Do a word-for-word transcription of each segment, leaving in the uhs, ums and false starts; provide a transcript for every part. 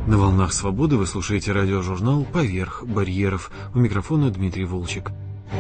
На волнах свободы вы слушаете радиожурнал «Поверх барьеров». У микрофона Дмитрий Волчек.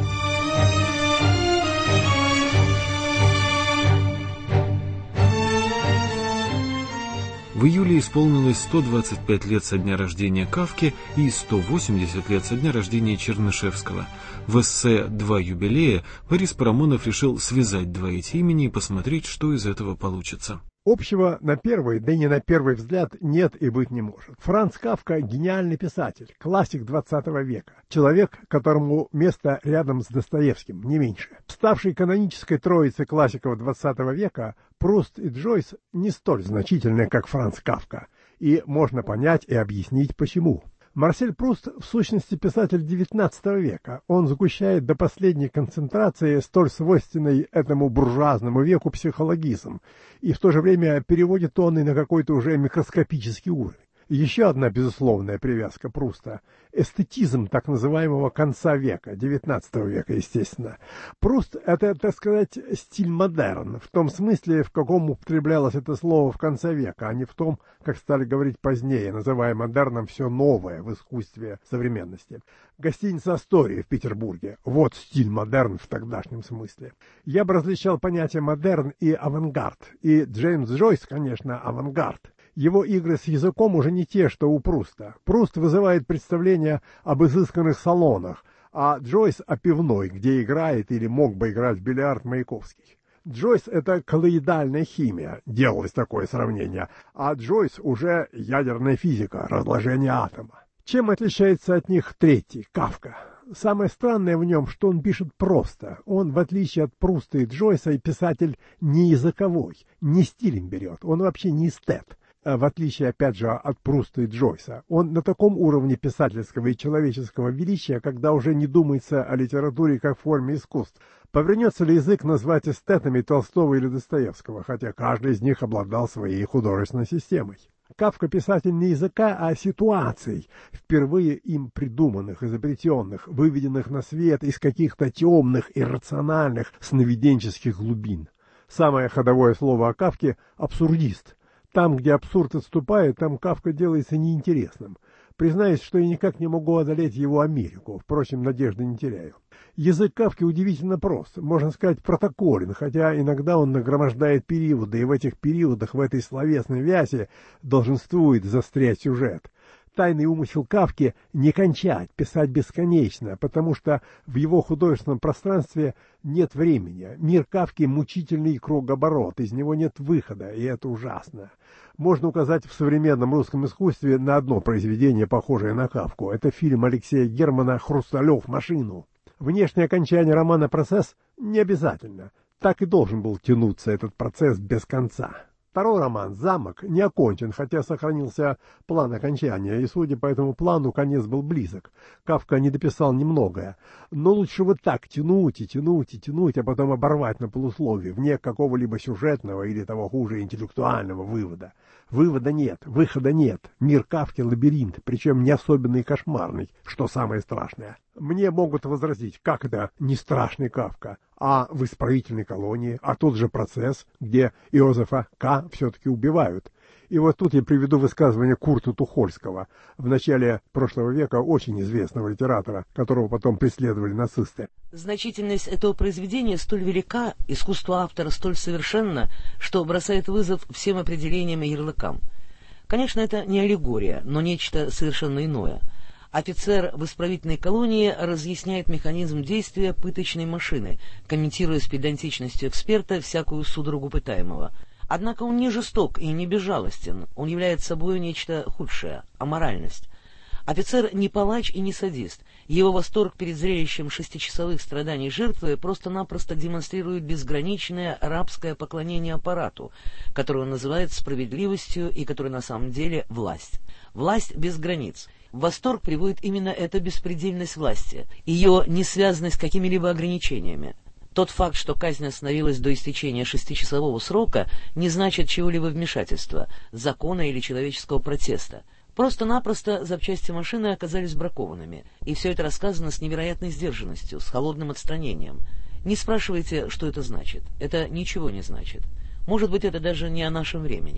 В июле исполнилось сто двадцать пять лет со дня рождения Кафки и сто восемьдесят лет со дня рождения Чернышевского. В эссе «Два юбилея» Борис Парамонов решил связать два эти имени и посмотреть, что из этого получится. Общего на первый, да и не на первый взгляд, нет и быть не может. Франц Кафка – гениальный писатель, классик двадцатого века, человек, которому место рядом с Достоевским, не меньше. Ставший канонической троицей классиков двадцатого века, Пруст и Джойс не столь значительны, как Франц Кафка, и можно понять и объяснить почему. Марсель Пруст в сущности писатель девятнадцатого века. Он сгущает до последней концентрации столь свойственный этому буржуазному веку психологизм и в то же время переводит он и на какой-то уже микроскопический уровень. Еще одна безусловная привязка Пруста – эстетизм так называемого конца века, девятнадцатого века, естественно. Пруст – это, так сказать, стиль модерн, в том смысле, в каком употреблялось это слово в конце века, а не в том, как стали говорить позднее, называя модерном все новое в искусстве современности. Гостиница «Астория» в Петербурге – вот стиль модерн в тогдашнем смысле. Я бы различал понятия модерн и авангард, и Джеймс Джойс, конечно, авангард. Его игры с языком уже не те, что у Пруста. Пруст вызывает представление об изысканных салонах, а Джойс о пивной, где играет или мог бы играть в бильярд Маяковский. Джойс — это коллоидальная химия, делалось такое сравнение, а Джойс уже ядерная физика, разложение атома. Чем отличается от них третий, Кафка? Самое странное в нем, что он пишет просто. Он, в отличие от Пруста и Джойса, и писатель не языковой, не стилем берет, он вообще не эстет. В отличие, опять же, от Пруста и Джойса. Он на таком уровне писательского и человеческого величия, когда уже не думается о литературе как форме искусств. Повернется ли язык назвать эстетами Толстого или Достоевского, хотя каждый из них обладал своей художественной системой. Кафка писатель не языка, а ситуаций, впервые им придуманных, изобретенных, выведенных на свет из каких-то темных, иррациональных, сновиденческих глубин. Самое ходовое слово о Кафке – абсурдист. Там, где абсурд отступает, там Кафка делается неинтересным. Признаюсь, что я никак не могу одолеть его Америку, впрочем, надежды не теряю. Язык Кафки удивительно прост, можно сказать, протоколен, хотя иногда он нагромождает периоды, и в этих периодах, в этой словесной вязи, долженствует застрять сюжет. Тайный умысел Кафки — не кончать, писать бесконечно, потому что в его художественном пространстве нет времени. Мир Кафки — мучительный кругооборот, из него нет выхода, и это ужасно. Можно указать в современном русском искусстве на одно произведение, похожее на Кафку. Это фильм Алексея Германа «Хрусталев. Машину». Внешнее окончание романа «Процесс» не обязательно. Так и должен был тянуться этот процесс без конца. Второй роман «Замок» не окончен, хотя сохранился план окончания, и, судя по этому плану, конец был близок. Кафка не дописал немногое. Но лучше вот так тянуть и тянуть и тянуть, а потом оборвать на полусловие, вне какого-либо сюжетного или, того хуже, интеллектуального вывода. Вывода нет, выхода нет. Мир Кафки — лабиринт, причем не особенный и кошмарный, что самое страшное. Мне могут возразить, как это не страшный Кафка, а в исправительной колонии, а тот же «Процесс», где Иозефа К. все-таки убивают. И вот тут я приведу высказывание Курта Тухольского, в начале прошлого века очень известного литератора, которого потом преследовали нацисты. Значительность этого произведения столь велика, искусство автора столь совершенно, что бросает вызов всем определениям и ярлыкам. Конечно, это не аллегория, но нечто совершенно иное. Офицер в исправительной колонии разъясняет механизм действия пыточной машины, комментируя с педантичностью эксперта всякую судорогу пытаемого. Однако он не жесток и не безжалостен, он является собой нечто худшее – аморальность. Офицер не палач и не садист, его восторг перед зрелищем шестичасовых страданий жертвы просто-напросто демонстрирует безграничное рабское поклонение аппарату, которое он называет справедливостью и который на самом деле власть. Власть без границ. В восторг приводит именно эта беспредельность власти, ее несвязанность с какими-либо ограничениями. Тот факт, что казнь остановилась до истечения шестичасового срока, не значит чего-либо вмешательства, закона или человеческого протеста. Просто-напросто запчасти машины оказались бракованными, и все это рассказано с невероятной сдержанностью, с холодным отстранением. Не спрашивайте, что это значит. Это ничего не значит. Может быть, это даже не о нашем времени.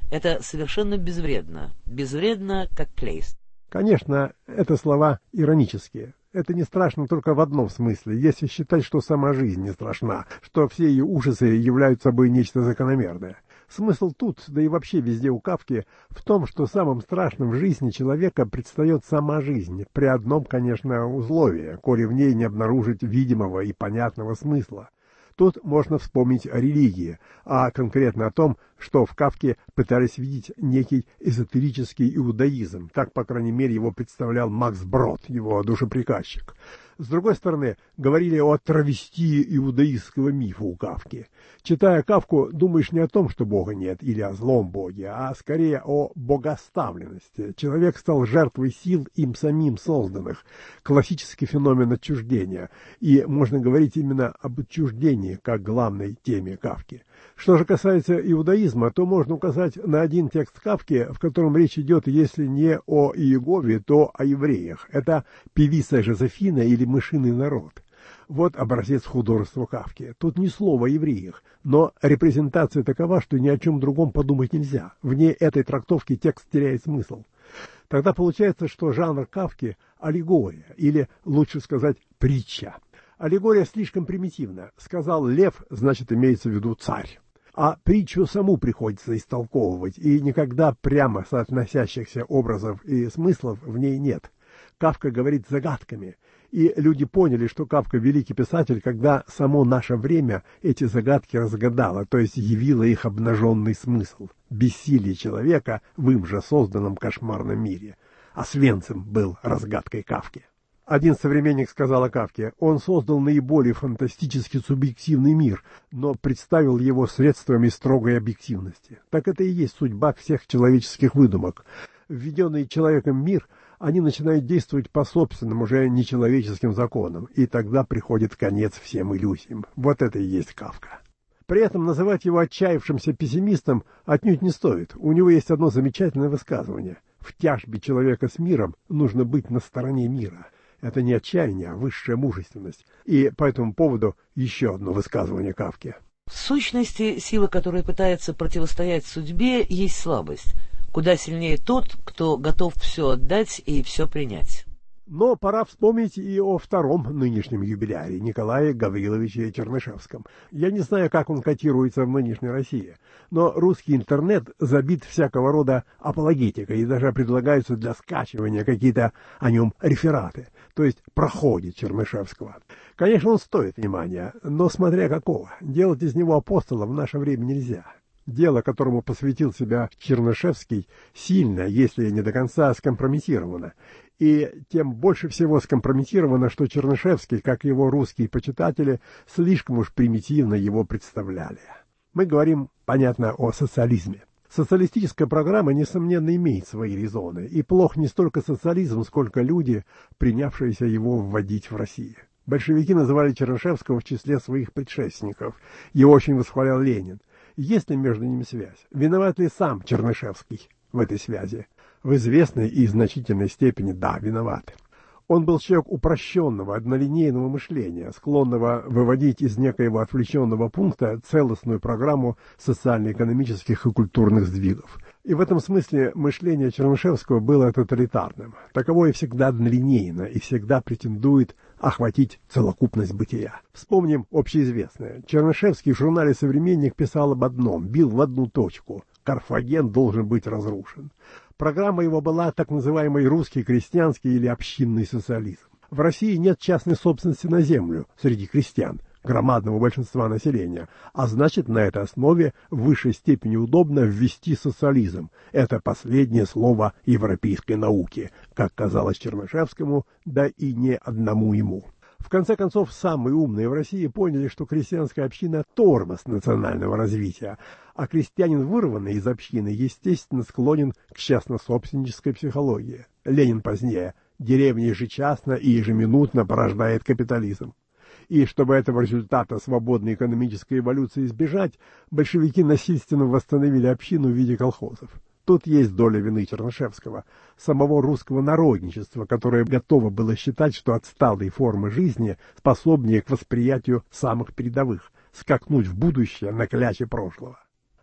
Это совершенно безвредно. Безвредно, как клейст. Конечно, это слова иронические. Это не страшно только в одном смысле, если считать, что сама жизнь не страшна, что все ее ужасы являются собой нечто закономерное. Смысл тут, да и вообще везде у Кафки, в том, что самым страшным в жизни человека предстает сама жизнь, при одном, конечно, условии, коли в ней не обнаружить видимого и понятного смысла. Тут можно вспомнить о религии, а конкретно о том, что в Кафке пытались видеть некий эзотерический иудаизм. Так, по крайней мере, его представлял Макс Брод, его душеприказчик. С другой стороны, говорили о травестии иудаистского мифа у Кафки. Читая Кафку, думаешь не о том, что Бога нет, или о злом Боге, а скорее о богоставленности. Человек стал жертвой сил им самим созданных. Классический феномен отчуждения. И можно говорить именно об отчуждении, как главной теме Кафки. Что же касается иудаизма, то можно указать на один текст Кафки, в котором речь идет, если не о Иегове, то о евреях. Это «Певица Жозефина» или «Мышиный народ». Вот образец художества Кафки. Тут ни слова о евреях, но репрезентация такова, что ни о чем другом подумать нельзя. Вне этой трактовки текст теряет смысл. Тогда получается, что жанр Кафки – аллегория, или, лучше сказать, притча. Аллегория слишком примитивна. Сказал лев, значит, имеется в виду царь. А притчу саму приходится истолковывать, и никогда прямо соотносящихся образов и смыслов в ней нет. Кафка говорит загадками, и люди поняли, что Кафка великий писатель, когда само наше время эти загадки разгадало, то есть явило их обнаженный смысл. Бессилие человека в им же созданном кошмарном мире. Освенцим был разгадкой Кафки. Один современник сказал о Кафке: он создал наиболее фантастически субъективный мир, но представил его средствами строгой объективности. Так это и есть судьба всех человеческих выдумок. Введенный человеком мир, они начинают действовать по собственным, уже нечеловеческим законам, и тогда приходит конец всем иллюзиям. Вот это и есть Кафка. При этом называть его отчаявшимся пессимистом отнюдь не стоит. У него есть одно замечательное высказывание: в тяжбе человека с миром нужно быть на стороне мира. Это не отчаяние, а высшая мужественность. И по этому поводу еще одно высказывание Кафки. В сущности, сила, которая пытается противостоять судьбе, есть слабость. Куда сильнее тот, кто готов все отдать и все принять. Но пора вспомнить и о втором нынешнем юбиляре, Николае Гавриловиче Чернышевском. Я не знаю, как он котируется в нынешней России, но русский интернет забит всякого рода апологетикой, и даже предлагаются для скачивания какие-то о нем рефераты, то есть проходе Чернышевского. Конечно, он стоит внимания, но смотря какого. Делать из него апостола в наше время нельзя. Дело, которому посвятил себя Чернышевский, сильно, если не до конца, скомпрометировано. И тем больше всего скомпрометировано, что Чернышевский, как его русские почитатели, слишком уж примитивно его представляли. Мы говорим, понятно, о социализме. Социалистическая программа, несомненно, имеет свои резоны, и плох не столько социализм, сколько люди, принявшиеся его вводить в Россию. Большевики называли Чернышевского в числе своих предшественников. Его очень восхвалял Ленин. Есть ли между ними связь? Виноват ли сам Чернышевский в этой связи? В известной и значительной степени да, виноват. Он был человек упрощенного, однолинейного мышления, склонного выводить из некоего отвлеченного пункта целостную программу социально-экономических и культурных сдвигов. И в этом смысле мышление Чернышевского было тоталитарным. Таковое всегда однолинейно и всегда претендует охватить целокупность бытия. Вспомним общеизвестное. Чернышевский в журнале «Современник» писал об одном, бил в одну точку: Карфаген должен быть разрушен. Программа его была так называемый русский крестьянский или общинный социализм. В России нет частной собственности на землю среди крестьян, громадного большинства населения, а значит, на этой основе в высшей степени удобно ввести социализм. Это последнее слово европейской науки, как казалось Чернышевскому, да и не одному ему. В конце концов, самые умные в России поняли, что крестьянская община – тормоз национального развития, а крестьянин, вырванный из общины, естественно склонен к частнособственнической психологии. Ленин позднее: деревня ежечасно и ежеминутно порождает капитализм. И чтобы этого результата свободной экономической эволюции избежать, большевики насильственно восстановили общину в виде колхозов. Тут есть доля вины Чернышевского, самого русского народничества, которое готово было считать, что отсталые формы жизни способнее к восприятию самых передовых, скакнуть в будущее на кляче прошлого.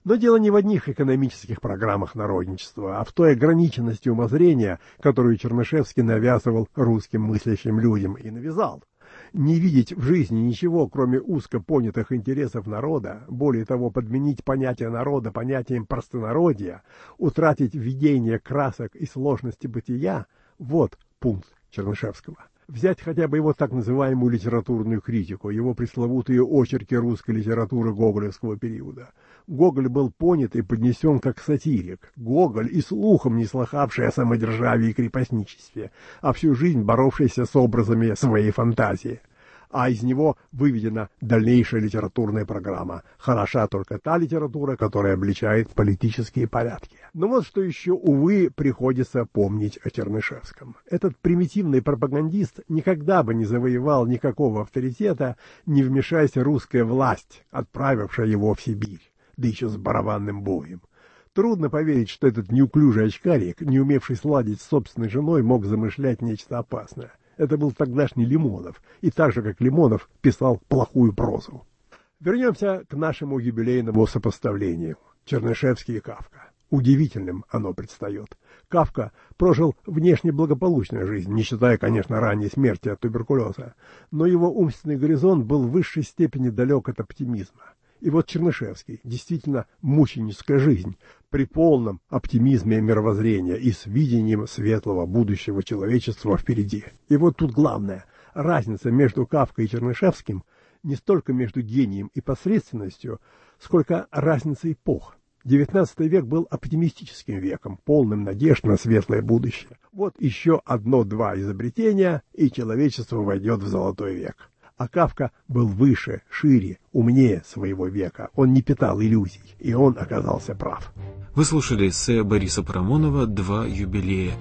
Но дело не в одних экономических программах народничества, а в той ограниченности умозрения, которую Чернышевский навязывал русским мыслящим людям и навязал. Не видеть в жизни ничего, кроме узко понятых интересов народа, более того, подменить понятие народа понятием простонародья, утратить видение красок и сложности бытия – вот пункт Чернышевского. Взять хотя бы его так называемую литературную критику, его пресловутые очерки русской литературы гоголевского периода. Гоголь был понят и поднесен как сатирик. Гоголь и слухом не слыхавший о самодержавии и крепостничестве, а всю жизнь боровшийся с образами своей фантазии. А из него выведена дальнейшая литературная программа. Хороша только та литература, которая обличает политические порядки. Но вот что еще, увы, приходится помнить о Чернышевском. Этот примитивный пропагандист никогда бы не завоевал никакого авторитета, не вмешаясь русская власть, отправившая его в Сибирь, да еще с барабанным боем. Трудно поверить, что этот неуклюжий очкарик, не умевший сладить с собственной женой, мог замышлять нечто опасное. Это был тогдашний Лимонов, и так же, как Лимонов, писал плохую прозу. Вернемся к нашему юбилейному сопоставлению. Чернышевский и Кафка. Удивительным оно предстает. Кафка прожил внешне благополучную жизнь, не считая, конечно, ранней смерти от туберкулеза, но его умственный горизонт был в высшей степени далек от оптимизма. И вот Чернышевский, действительно мученическая жизнь, при полном оптимизме мировоззрения и с видением светлого будущего человечества впереди. И вот тут главное, разница между Кафкой и Чернышевским не столько между гением и посредственностью, сколько разница эпох. девятнадцатый век был оптимистическим веком, полным надежд на светлое будущее. Вот еще одно-два изобретения, и человечество войдет в золотой век. А Кафка был выше, шире, умнее своего века. Он не питал иллюзий, и он оказался прав. Вы слушали эссе Бориса Парамонова «Два юбилея».